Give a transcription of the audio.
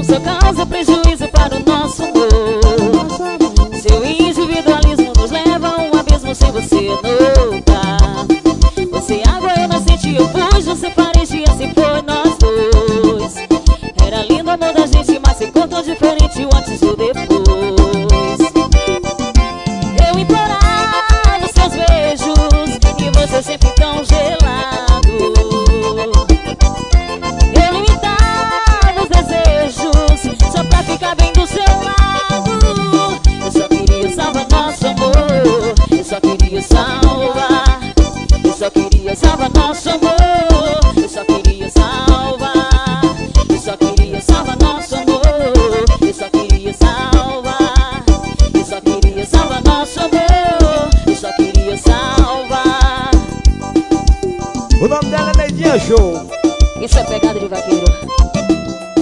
só causa prejuízo para o nosso amor. Seu individualismo nos leva a um abismo sem você notar. Você água, eu nascente, eu pus, você faringe, assim foi nós dois. Era lindo o amor da gente, mas se contou diferente o antes e o depois. Eu implorava os seus beijos e você sempre tão gelado. Eu limitava os desejos só pra ficar bem do seu lado. Eu só queria salvar nosso amor, eu só queria salvar. Eu só queria salvar nosso amor, eu só queria salvar. Eu só queria salvar nosso amor, eu só queria salvar. Eu só queria salvar nosso amor, eu só queria salvar. O nome dela é Neidinha Show. Isso é pegada de vaqueiro.